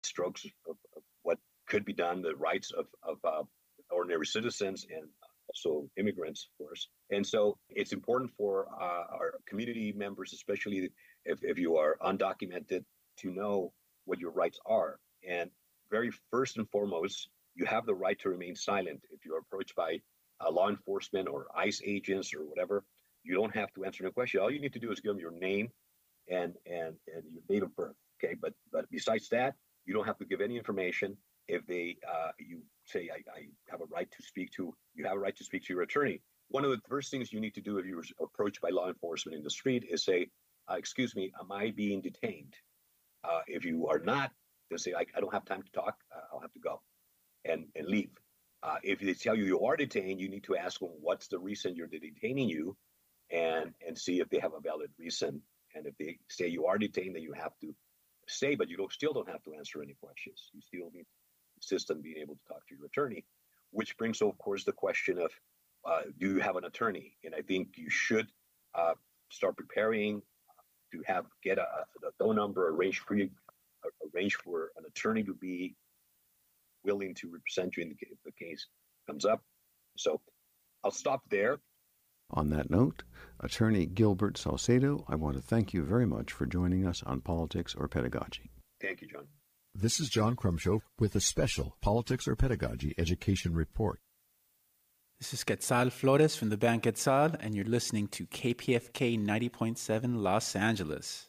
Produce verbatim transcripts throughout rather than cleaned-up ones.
strokes of, of what could be done, the rights of, of uh, ordinary citizens and also immigrants, of course. And so it's important for uh, our community members, especially if, if you are undocumented, to know what your rights are. And very first and foremost, you have the right to remain silent. If you're approached by uh, law enforcement or ICE agents or whatever, you don't have to answer the question. All you need to do is give them your name and and and your date of birth. Okay, but but besides that, you don't have to give any information. If they uh, you say I, I have a right to speak to, you have a right to speak to your attorney. One of the first things you need to do if you're approached by law enforcement in the street is say, uh, "Excuse me, am I being detained?" Uh, if you are not, they'll say, I, "I don't have time to talk. Uh, I'll have to go," and and leave. Uh, if they tell you you are detained, you need to ask them what's the reason you're detaining you, and and see if they have a valid reason. And if they say you are detained, then you have to stay, but you don't still don't have to answer any questions. You still need the system being able to talk to your attorney, which brings, of course, the question of uh, do you have an attorney? And I think you should uh, start preparing to have get a, a phone number arranged for you, arrange for an attorney to be willing to represent you in the, if the case comes up. So I'll stop there. On that note, Attorney Gilbert Salcedo, I want to thank you very much for joining us on Politics or Pedagogy. Thank you, John. This is John Crumshow with a special Politics or Pedagogy education report. This is Quetzal Flores from the band Quetzal, and you're listening to K P F K ninety point seven Los Angeles.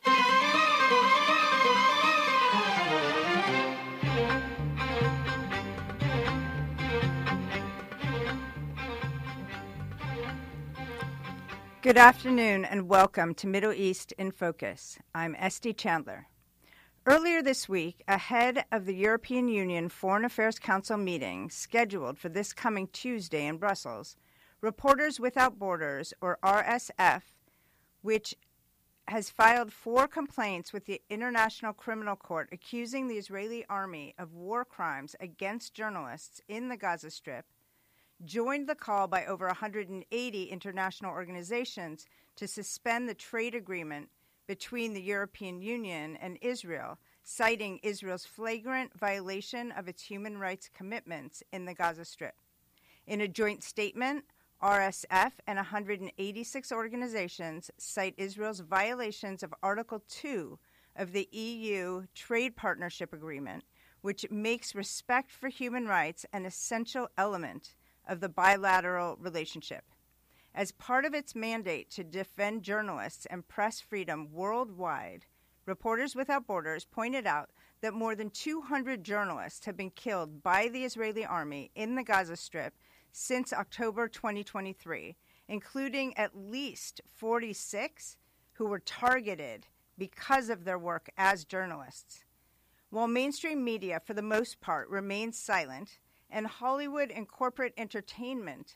Good afternoon and welcome to Middle East in Focus. I'm Esty Chandler. Earlier this week, ahead of the European Union Foreign Affairs Council meeting scheduled for this coming Tuesday in Brussels, Reporters Without Borders, or R S F, which has filed four complaints with the International Criminal Court accusing the Israeli army of war crimes against journalists in the Gaza Strip, joined the call by over one hundred eighty international organizations to suspend the trade agreement between the European Union and Israel, citing Israel's flagrant violation of its human rights commitments in the Gaza Strip. In a joint statement, R S F and one hundred eighty-six organizations cite Israel's violations of Article two of the E U Trade Partnership Agreement, which makes respect for human rights an essential element of the bilateral relationship. As part of its mandate to defend journalists and press freedom worldwide, Reporters Without Borders pointed out that more than two hundred journalists have been killed by the Israeli army in the Gaza Strip since October twenty twenty-three, including at least forty-six who were targeted because of their work as journalists. While mainstream media, for the most part, remains silent, and Hollywood and corporate entertainment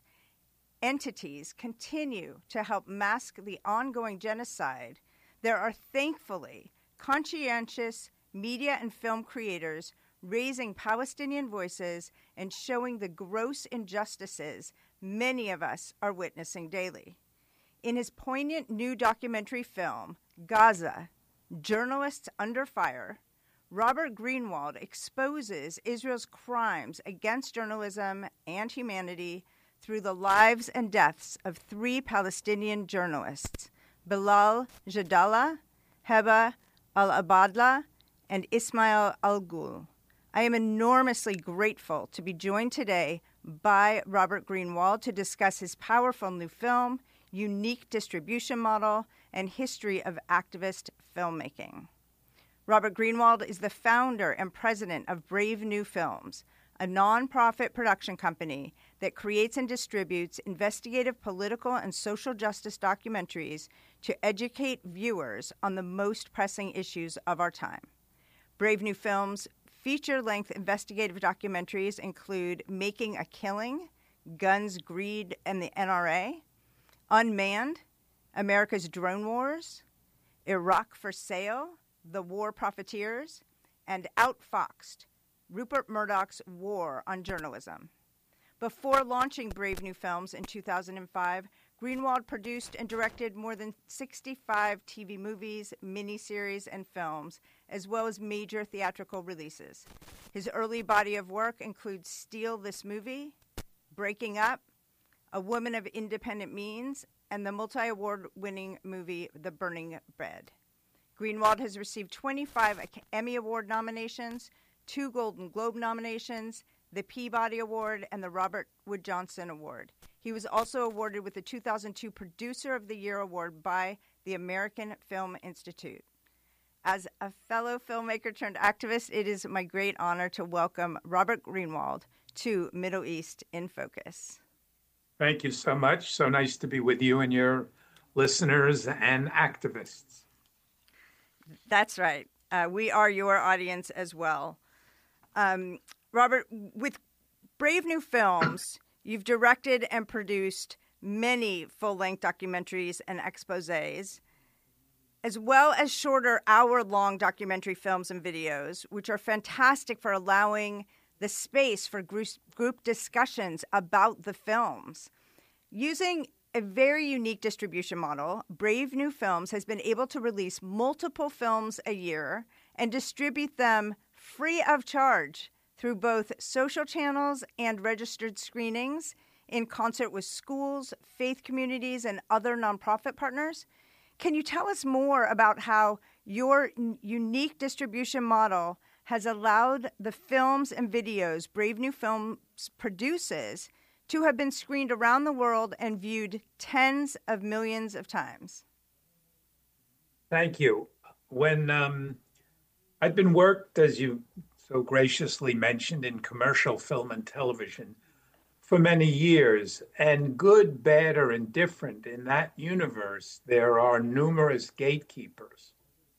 entities continue to help mask the ongoing genocide, there are thankfully conscientious media and film creators raising Palestinian voices and showing the gross injustices many of us are witnessing daily. In his poignant new documentary film, Gaza, Journalists Under Fire, Robert Greenwald exposes Israel's crimes against journalism and humanity through the lives and deaths of three Palestinian journalists, Bilal Jadallah, Heba al-Abadlah, and Ismail al-Ghul. I am enormously grateful to be joined today by Robert Greenwald to discuss his powerful new film, unique distribution model, and history of activist filmmaking. Robert Greenwald is the founder and president of Brave New Films, a nonprofit production company that creates and distributes investigative political and social justice documentaries to educate viewers on the most pressing issues of our time. Brave New Films' feature-length investigative documentaries include Making a Killing, Guns, Greed, and the N R A, Unmanned, America's Drone Wars, Iraq for Sale, The War Profiteers, and Outfoxed, Rupert Murdoch's War on Journalism. Before launching Brave New Films in two thousand five, Greenwald produced and directed more than sixty-five T V movies, miniseries, and films, as well as major theatrical releases. His early body of work includes Steal This Movie, Breaking Up, A Woman of Independent Means, and the multi-award-winning movie The Burning Bread. Greenwald has received twenty-five Emmy Award nominations, two Golden Globe nominations, the Peabody Award, and the Robert Wood Johnson Award. He was also awarded with the two thousand two Producer of the Year Award by the American Film Institute. As a fellow filmmaker turned activist, it is my great honor to welcome Robert Greenwald to Middle East in Focus. Thank you so much. So nice to be with you and your listeners and activists. That's right. Uh, we are your audience as well. Um, Robert, with Brave New Films, you've directed and produced many full-length documentaries and exposés, as well as shorter hour-long documentary films and videos, which are fantastic for allowing the space for group, group discussions about the films. Using a very unique distribution model, Brave New Films has been able to release multiple films a year and distribute them free of charge through both social channels and registered screenings in concert with schools, faith communities, and other nonprofit partners. Can you tell us more about how your n- unique distribution model has allowed the films and videos Brave New Films produces to have been screened around the world and viewed tens of millions of times? Thank you. When um, I'd been worked, as you so graciously mentioned, in commercial film and television for many years, and good, bad, or indifferent, in that universe, there are numerous gatekeepers.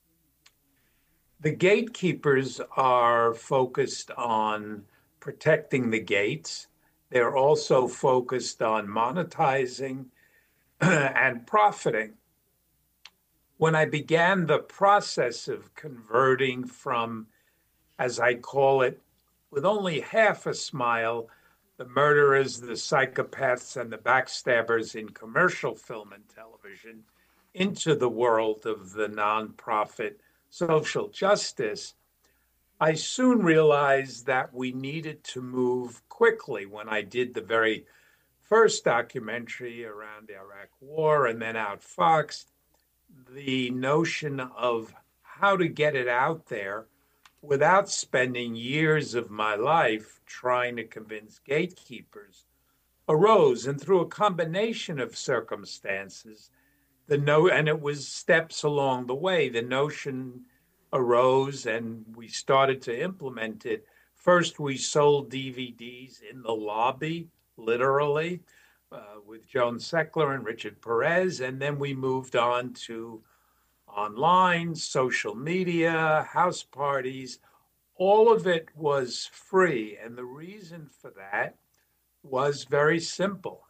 The gatekeepers are focused on protecting the gates. They're also focused on monetizing and profiting. When I began the process of converting from, as I call it, with only half a smile, the murderers, the psychopaths, and the backstabbers in commercial film and television into the world of the nonprofit social justice, I soon realized that we needed to move quickly. When I did the very first documentary around the Iraq War and then Outfoxed, the notion of how to get it out there without spending years of my life trying to convince gatekeepers arose. And through a combination of circumstances, the no and it was steps along the way, the notion arose and we started to implement it. First, we sold D V Ds in the lobby, literally, uh, with Joan Seckler and Richard Perez. And then we moved on to online, social media, house parties. All of it was free. And the reason for that was very simple.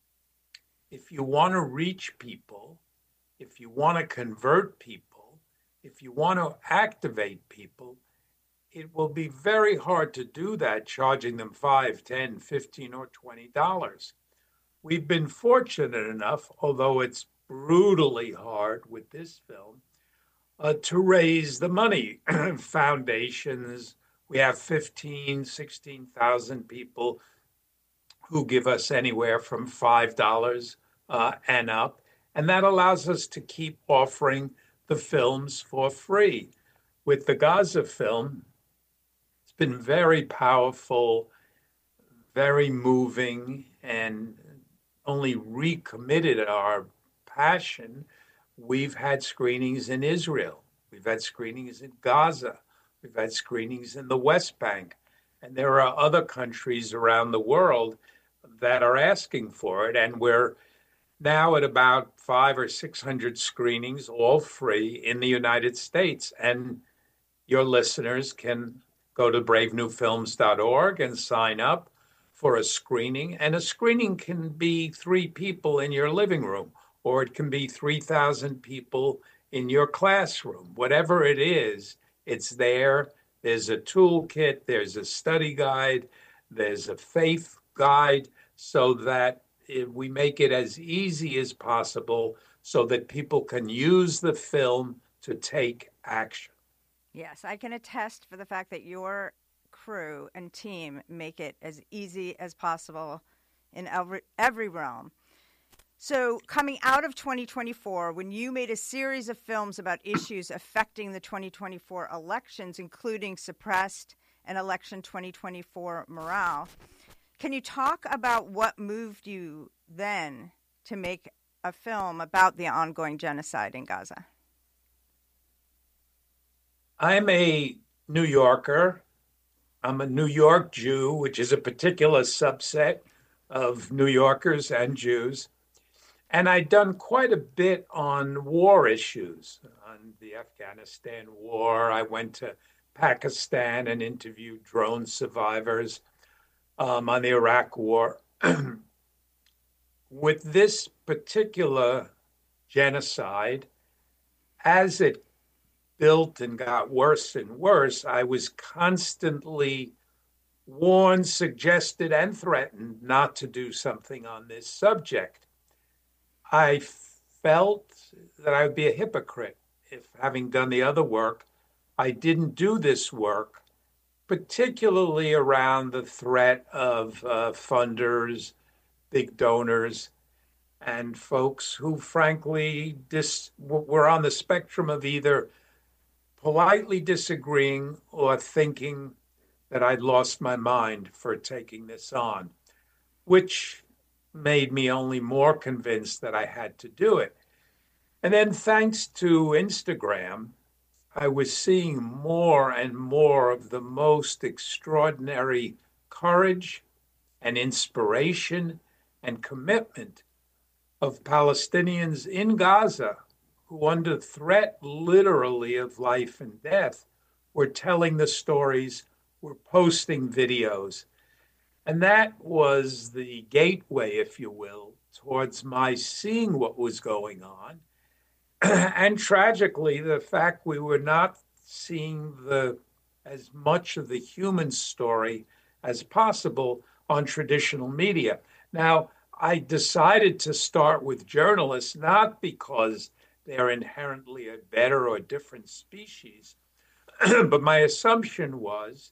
If you want to reach people, if you want to convert people, if you want to activate people, it will be very hard to do that charging them five, ten, fifteen, or twenty dollars. We've been fortunate enough, although it's brutally hard with this film, uh, to raise the money. Foundations, we have fifteen, sixteen thousand people who give us anywhere from five dollars uh, and up. And that allows us to keep offering the films for free. With the Gaza film, it's been very powerful, very moving, and only recommitted our passion. We've had screenings in Israel. We've had screenings in Gaza. We've had screenings in the West Bank. And there are other countries around the world that are asking for it. And we're now at about five or six hundred screenings, all free in the United States. And your listeners can go to brave new films dot org and sign up for a screening. And a screening can be three people in your living room, or it can be three thousand people in your classroom. Whatever it is, it's there. There's a toolkit, there's a study guide, there's a faith guide, so that it, we make it as easy as possible so that people can use the film to take action. Yes, I can attest for the fact that your crew and team make it as easy as possible in every, every realm. So coming out of twenty twenty-four, when you made a series of films about issues affecting the twenty twenty-four elections, including suppressed and election twenty twenty-four morale, can you talk about what moved you then to make a film about the ongoing genocide in Gaza? I'm a New Yorker. I'm a New York Jew, which is a particular subset of New Yorkers and Jews. And I'd done quite a bit on war issues, on the Afghanistan war. I went to Pakistan and interviewed drone survivors um, on the Iraq war. With this particular genocide, as it built and got worse and worse, I was constantly warned, suggested, and threatened not to do something on this subject. I felt that I would be a hypocrite if, having done the other work, I didn't do this work, particularly around the threat of uh, funders, big donors, and folks who, frankly, dis- were on the spectrum of either politely disagreeing or thinking that I'd lost my mind for taking this on, which made me only more convinced that I had to do it. And then thanks to Instagram, I was seeing more and more of the most extraordinary courage and inspiration and commitment of Palestinians in Gaza who, under threat literally of life and death, were telling the stories, were posting videos. And that was the gateway, if you will, towards my seeing what was going on. And tragically, the fact we were not seeing the as much of the human story as possible on traditional media. Now, I decided to start with journalists, not because they're inherently a better or different species, but my assumption was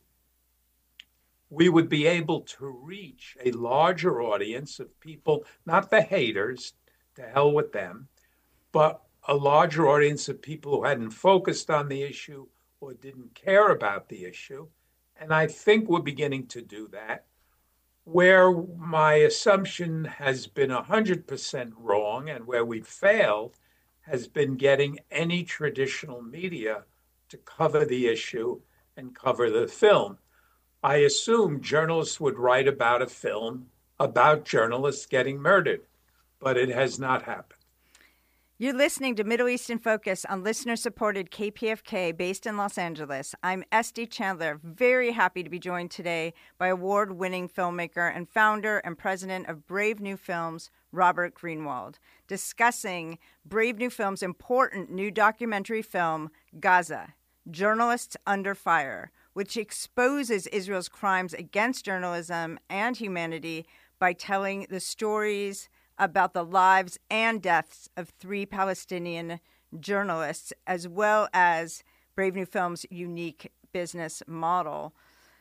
we would be able to reach a larger audience of people, not the haters, to hell with them, but a larger audience of people who hadn't focused on the issue or didn't care about the issue. And I think we're beginning to do that. Where my assumption has been one hundred percent wrong and where we've failed has been getting any traditional media to cover the issue and cover the film. I assumed journalists would write about a film about journalists getting murdered, but it has not happened. You're listening to Middle East in Focus on listener-supported K P F K based in Los Angeles. I'm Esty Chandler, very happy to be joined today by award-winning filmmaker and founder and president of Brave New Films, Robert Greenwald, discussing Brave New Films' important new documentary film, Gaza, Journalists Under Fire, which exposes Israel's crimes against journalism and humanity by telling the stories about the lives and deaths of three Palestinian journalists, as well as Brave New Films' unique business model.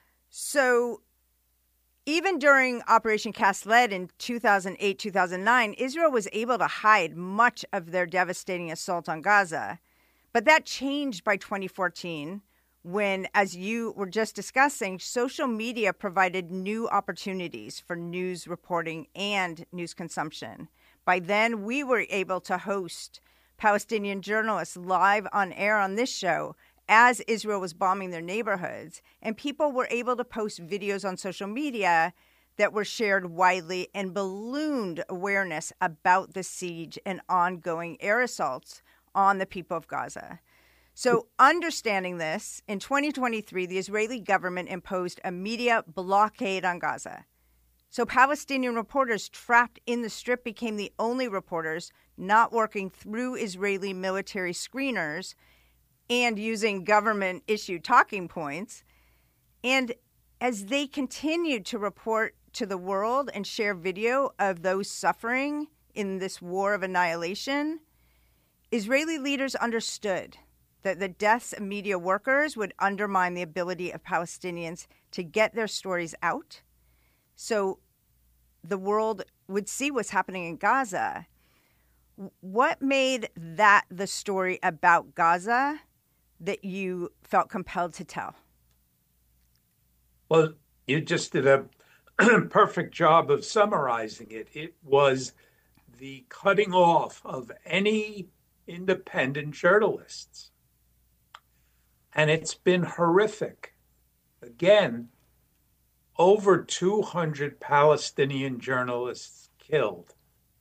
So even during Operation Cast Lead in two thousand eight, two thousand nine, Israel was able to hide much of their devastating assault on Gaza. But that changed by twenty fourteen when, as you were just discussing, social media provided new opportunities for news reporting and news consumption. By then, we were able to host Palestinian journalists live on air on this show as Israel was bombing their neighborhoods, and people were able to post videos on social media that were shared widely and ballooned awareness about the siege and ongoing air assaults on the people of Gaza. So understanding this, in twenty twenty-three, the Israeli government imposed a media blockade on Gaza. So Palestinian reporters trapped in the Strip became the only reporters not working through Israeli military screeners and using government-issued talking points. And as they continued to report to the world and share video of those suffering in this war of annihilation, Israeli leaders understood that the deaths of media workers would undermine the ability of Palestinians to get their stories out, so the world would see what's happening in Gaza. What made that the story about Gaza that you felt compelled to tell? Well, you just did a perfect job of summarizing it. It was the cutting off of any independent journalists. And it's been horrific. Again, over two hundred Palestinian journalists killed.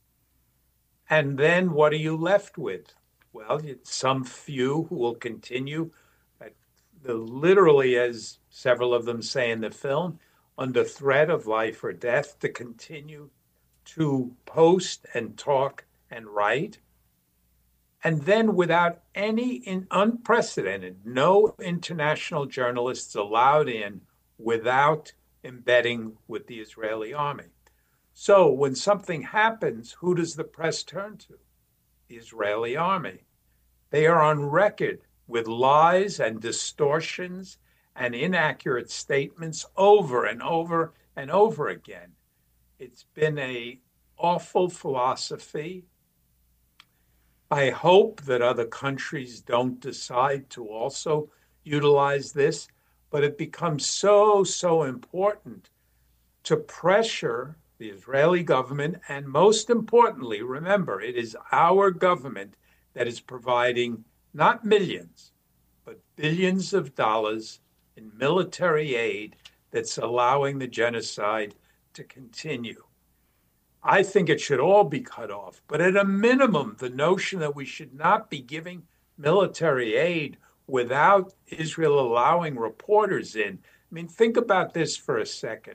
And then what are you left with? Well, some few who will continue, the, literally, as several of them say in the film, under threat of life or death, to continue to post and talk and write. And then without any in unprecedented, no international journalists allowed in without embedding with the Israeli army. So when something happens, who does the press turn to? The Israeli army. They are on record with lies and distortions and inaccurate statements over and over and over again. It's been an awful philosophy. I hope that other countries don't decide to also utilize this, but it becomes so, so important to pressure the Israeli government, and most importantly, remember, it is our government that is providing not millions, but billions of dollars in military aid that's allowing the genocide to continue. I think it should all be cut off, but at a minimum, the notion that we should not be giving military aid without Israel allowing reporters in. I mean, think about this for a second.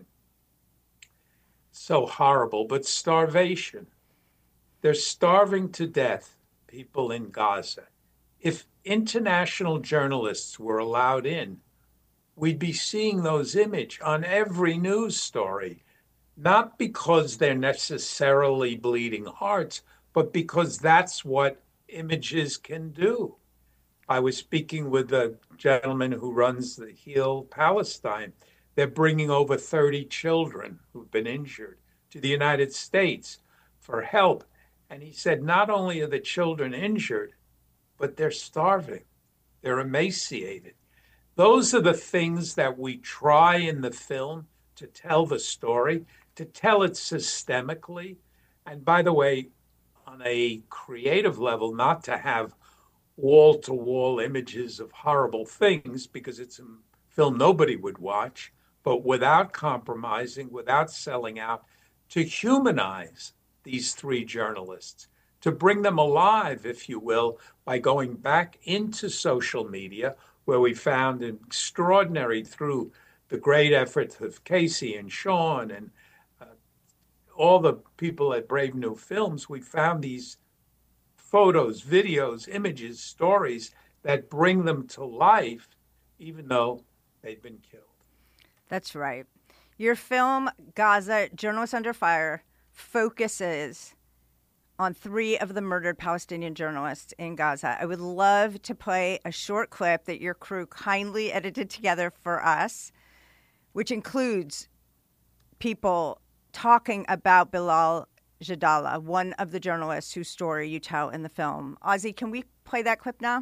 So horrible, but starvation. They're starving to death, people in Gaza. If international journalists were allowed in, we'd be seeing those images on every news story, not because they're necessarily bleeding hearts, but because that's what images can do. I was speaking with a gentleman who runs the Heal Palestine. They're bringing over thirty children who've been injured to the United States for help. And he said, not only are the children injured, but they're starving. They're emaciated. Those are the things that we try in the film to tell the story, to tell it systemically. And by the way, on a creative level, not to have wall-to-wall images of horrible things, because it's a film nobody would watch, but without compromising, without selling out, to humanize these three journalists, to bring them alive, if you will, by going back into social media, where we found extraordinary, through the great efforts of Casey and Sean and uh, all the people at Brave New Films, we found these photos, videos, images, stories that bring them to life, even though they've been killed. That's right. Your film, Gaza, Journalists Under Fire, focuses on three of the murdered Palestinian journalists in Gaza. I would love to play a short clip that your crew kindly edited together for us, which includes people talking about Bilal Jadallah, one of the journalists whose story you tell in the film. Ozzy, can we play that clip now?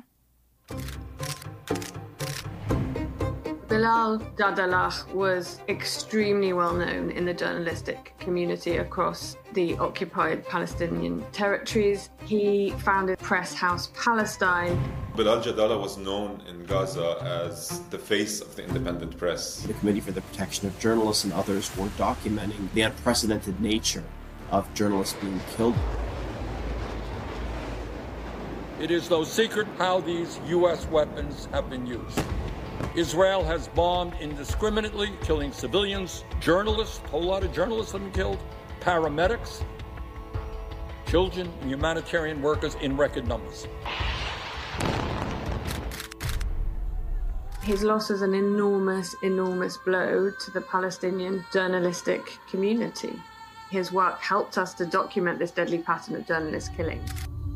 Bilal Jadallah was extremely well known in the journalistic community across the occupied Palestinian territories. He founded Press House Palestine. Bilal Jadallah was known in Gaza as the face of the independent press. The Committee for the Protection of Journalists and others were documenting the unprecedented nature of journalists being killed. It is no secret how these U S weapons have been used. Israel has bombed indiscriminately, killing civilians, journalists, a whole lot of journalists have been killed, paramedics, children, and humanitarian workers in record numbers. His loss is an enormous, enormous blow to the Palestinian journalistic community. His work helped us to document this deadly pattern of journalist killings.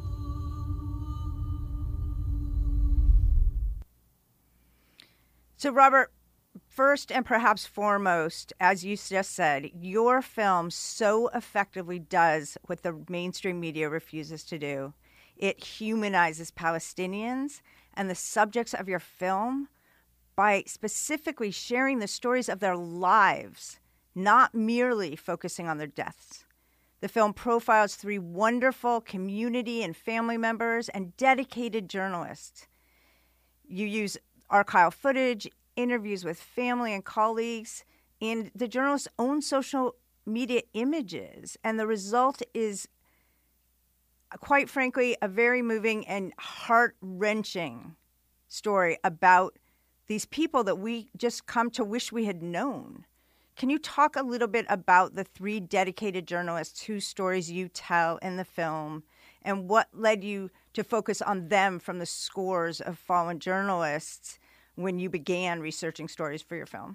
So, Robert, first and perhaps foremost, as you just said, your film so effectively does what the mainstream media refuses to do. It humanizes Palestinians and the subjects of your film by specifically sharing the stories of their lives, not merely focusing on their deaths. The film profiles three wonderful community and family members and dedicated journalists. You use archival footage, interviews with family and colleagues, and the journalists' own social media images. And the result is, quite frankly, a very moving and heart-wrenching story about these people that we just come to wish we had known. Can you talk a little bit about the three dedicated journalists whose stories you tell in the film and what led you to focus on them from the scores of fallen journalists when you began researching stories for your film?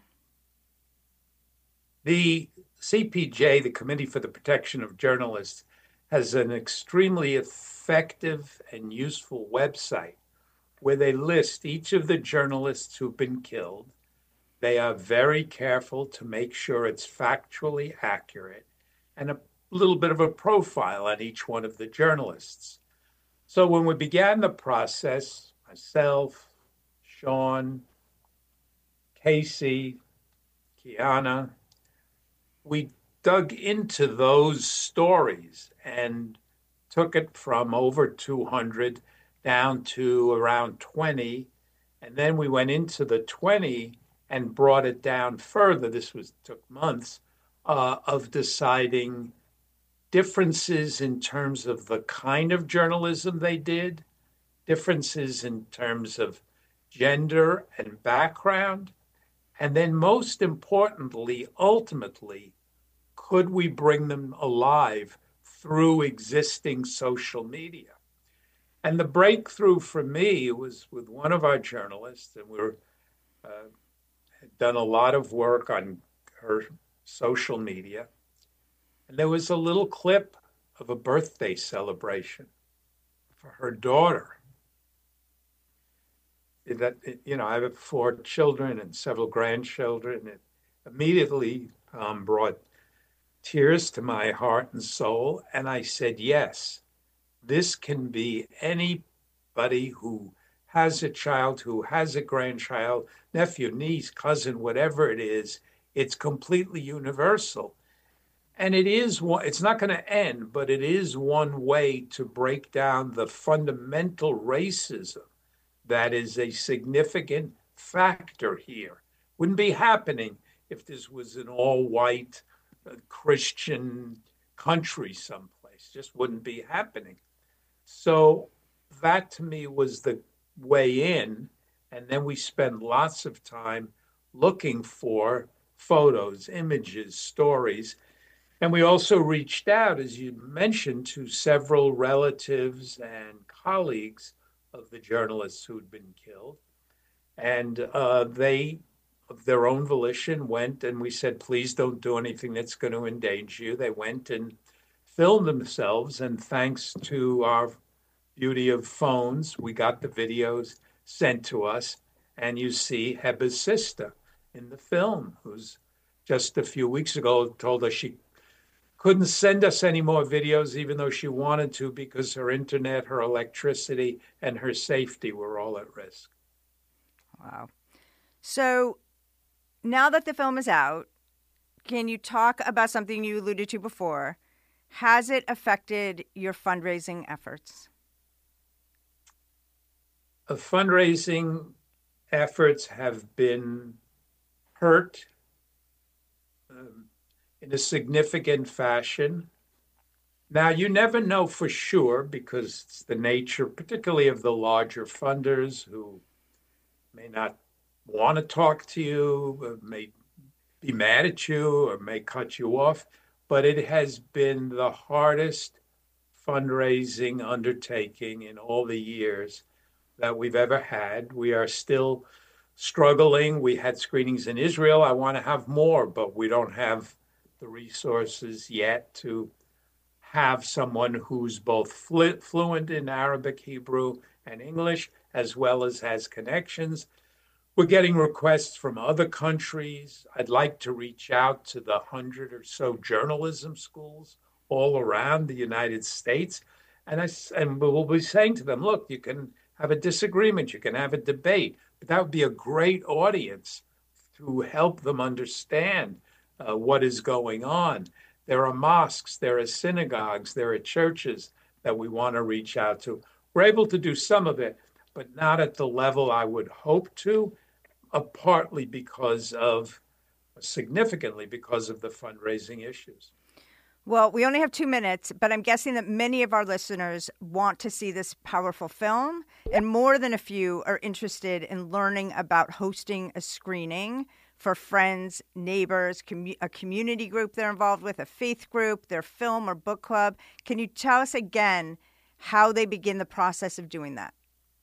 The C P J, the Committee for the Protection of Journalists, has an extremely effective and useful website where they list each of the journalists who've been killed. They are very careful to make sure it's factually accurate and a little bit of a profile on each one of the journalists. So when we began the process, myself, Sean, Casey, Kiana, we dug into those stories and took it from over two hundred down to around twenty. And then we went into the twenty and brought it down further. This was took months uh, of deciding differences in terms of the kind of journalism they did, differences in terms of gender and background, and then most importantly, ultimately, could we bring them alive through existing social media? And the breakthrough for me was with one of our journalists, and we were, uh, had done a lot of work on her social media. And there was a little clip of a birthday celebration for her daughter. That, you know, I have four children and several grandchildren. It immediately um, brought tears to my heart and soul. And I said, yes, this can be anybody who has a child, who has a grandchild, nephew, niece, cousin, whatever it is. It's completely universal. And it is one, it's not going to end, but it is one way to break down the fundamental racism that is a significant factor here. Wouldn't be happening if this was an all-white uh, Christian country someplace. Just wouldn't be happening. So that to me was the way in. And then we spend lots of time looking for photos, images, stories. And we also reached out, as you mentioned, to several relatives and colleagues of the journalists who'd been killed. And uh, they, of their own volition, went and we said, please don't do anything that's going to endanger you. They went and filmed themselves. And thanks to our beauty of phones, we got the videos sent to us. And you see Heba's sister in the film, who's just a few weeks ago told us she couldn't send us any more videos, even though she wanted to, because her internet, her electricity, and her safety were all at risk. Wow. So now that the film is out, can you talk about something you alluded to before? Has it affected your fundraising efforts? The fundraising efforts have been hurt um, in a significant fashion. Now, you never know for sure because it's the nature, particularly of the larger funders who may not want to talk to you, may be mad at you, or may cut you off. But it has been the hardest fundraising undertaking in all the years that we've ever had. We are still struggling. We had screenings in Israel. I want to have more, but we don't have the resources yet to have someone who's both flu- fluent in Arabic, Hebrew, and English, as well as has connections. We're getting requests from other countries. I'd like to reach out to the hundred or so journalism schools all around the United States. And, I, and we'll be saying to them, look, you can have a disagreement, you can have a debate, but that would be a great audience to help them understand uh, what is going on. There are mosques, there are synagogues, there are churches that we want to reach out to. We're able to do some of it, but not at the level I would hope to, uh, partly because of, significantly because of the fundraising issues. Well, we only have two minutes, but I'm guessing that many of our listeners want to see this powerful film, and more than a few are interested in learning about hosting a screening for friends, neighbors, commu- a community group they're involved with, a faith group, their film or book club. Can you tell us again how they begin the process of doing that?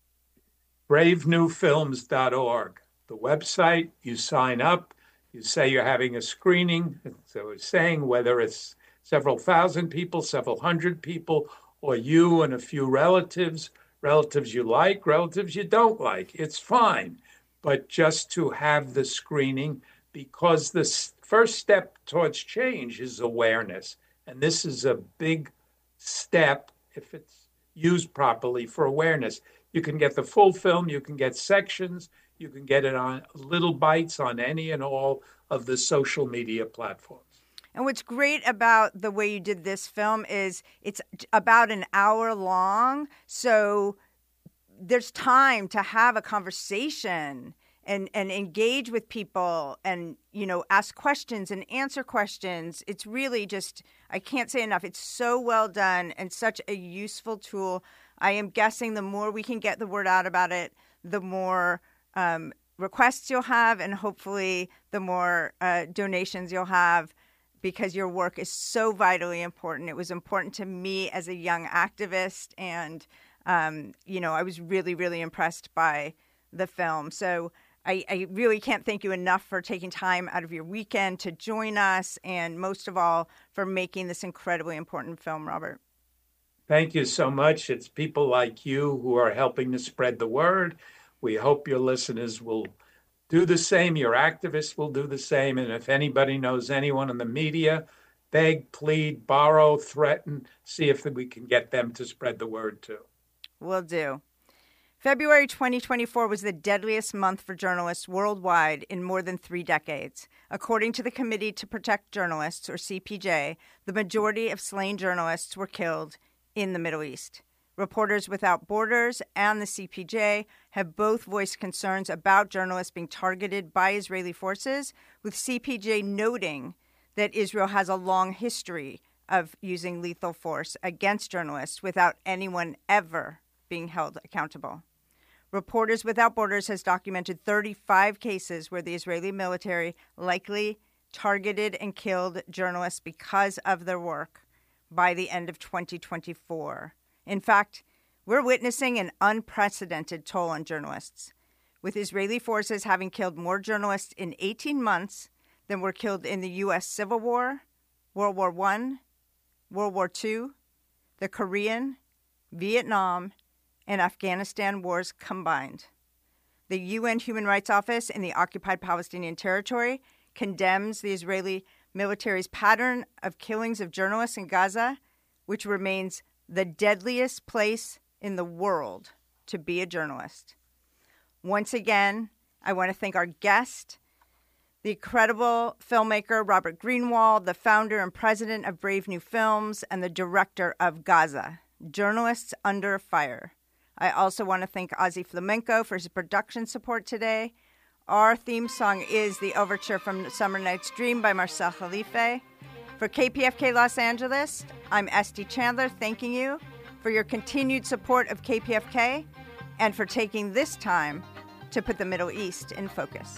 brave new films dot org, the website. You sign up, you say you're having a screening. So it's saying whether it's several thousand people, several hundred people, or you and a few relatives, relatives you like, relatives you don't like. It's fine. But just to have the screening, because the first step towards change is awareness. And this is a big step, if it's used properly, for awareness. You can get the full film, you can get sections, you can get it on little bites on any and all of the social media platforms. And what's great about the way you did this film is it's about an hour long, so there's time to have a conversation and, and engage with people and, you know, ask questions and answer questions. It's really just, I can't say enough. It's so well done and such a useful tool. I am guessing the more we can get the word out about it, the more um, requests you'll have, and hopefully the more uh, donations you'll have, because your work is so vitally important. It was important to me as a young activist, and, um, you know, I was really, really impressed by the film. So I, I really can't thank you enough for taking time out of your weekend to join us, and most of all, for making this incredibly important film, Robert. Thank you so much. It's people like you who are helping to spread the word. We hope your listeners will do the same. Your activists will do the same. And if anybody knows anyone in the media, beg, plead, borrow, threaten, see if we can get them to spread the word too. Will do. February twenty twenty-four was the deadliest month for journalists worldwide in more than three decades. According to the Committee to Protect Journalists, or C P J, the majority of slain journalists were killed in the Middle East. Reporters Without Borders and the C P J have both voiced concerns about journalists being targeted by Israeli forces, with C P J noting that Israel has a long history of using lethal force against journalists without anyone ever being held accountable. Reporters Without Borders has documented thirty-five cases where the Israeli military likely targeted and killed journalists because of their work by the end of twenty twenty-four. In fact, we're witnessing an unprecedented toll on journalists, with Israeli forces having killed more journalists in eighteen months than were killed in the U S Civil War, World War One, World War Two, the Korean, Vietnam, and Afghanistan wars combined. The U N Human Rights Office in the occupied Palestinian territory condemns the Israeli military's pattern of killings of journalists in Gaza, which remains the deadliest place in the world to be a journalist. Once again, I want to thank our guest, the incredible filmmaker Robert Greenwald, the founder and president of Brave New Films, and the director of Gaza, Journalists Under Fire. I also want to thank Ozzy Flamenco for his production support today. Our theme song is the overture from Summer Night's Dream by Marcel Khalife. For K P F K Los Angeles, I'm Esty Chandler, thanking you for your continued support of K P F K and for taking this time to put the Middle East in focus.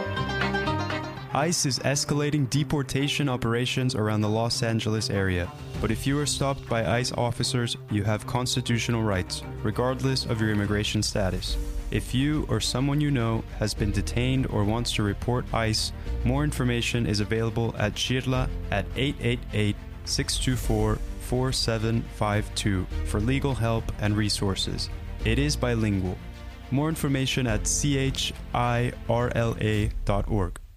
ICE is escalating deportation operations around the Los Angeles area. But if you are stopped by ICE officers, you have constitutional rights, regardless of your immigration status. If you or someone you know has been detained or wants to report ICE, more information is available at Shirla at eight eight eight, six two four, four seven five two for legal help and resources. It is bilingual. More information at c h i r l a dot org.